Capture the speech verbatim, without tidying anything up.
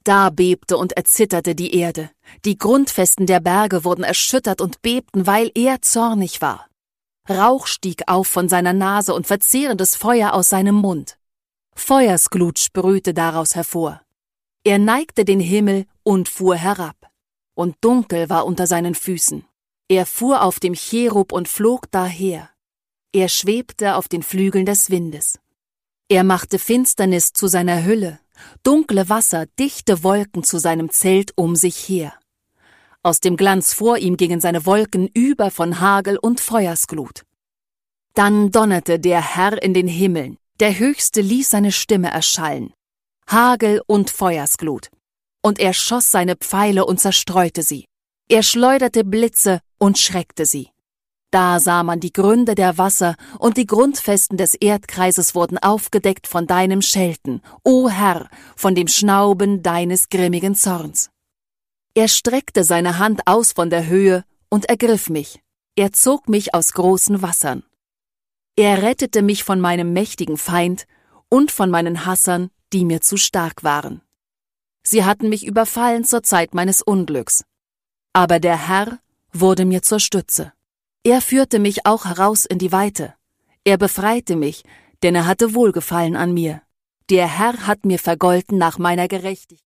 Da bebte und erzitterte die Erde. Die Grundfesten der Berge wurden erschüttert und bebten, weil er zornig war. Rauch stieg auf von seiner Nase und verzehrendes Feuer aus seinem Mund. Feuersglut sprühte daraus hervor. Er neigte den Himmel und fuhr herab. Und dunkel war unter seinen Füßen. Er fuhr auf dem Cherub und flog daher. Er schwebte auf den Flügeln des Windes. Er machte Finsternis zu seiner Hülle, dunkle Wasser, dichte Wolken zu seinem Zelt um sich her. Aus dem Glanz vor ihm gingen seine Wolken über von Hagel und Feuersglut. Dann donnerte der Herr in den Himmeln, der Höchste ließ seine Stimme erschallen. Hagel und Feuersglut. Und er schoss seine Pfeile und zerstreute sie. Er schleuderte Blitze und schreckte sie. Da sah man die Gründe der Wasser, und die Grundfesten des Erdkreises wurden aufgedeckt von deinem Schelten, o Herr, von dem Schnauben deines grimmigen Zorns. Er streckte seine Hand aus von der Höhe und ergriff mich. Er zog mich aus großen Wassern. Er rettete mich von meinem mächtigen Feind und von meinen Hassern, die mir zu stark waren. Sie hatten mich überfallen zur Zeit meines Unglücks. Aber der Herr wurde mir zur Stütze. Er führte mich auch heraus in die Weite. Er befreite mich, denn er hatte Wohlgefallen an mir. Der Herr hat mir vergolten nach meiner Gerechtigkeit.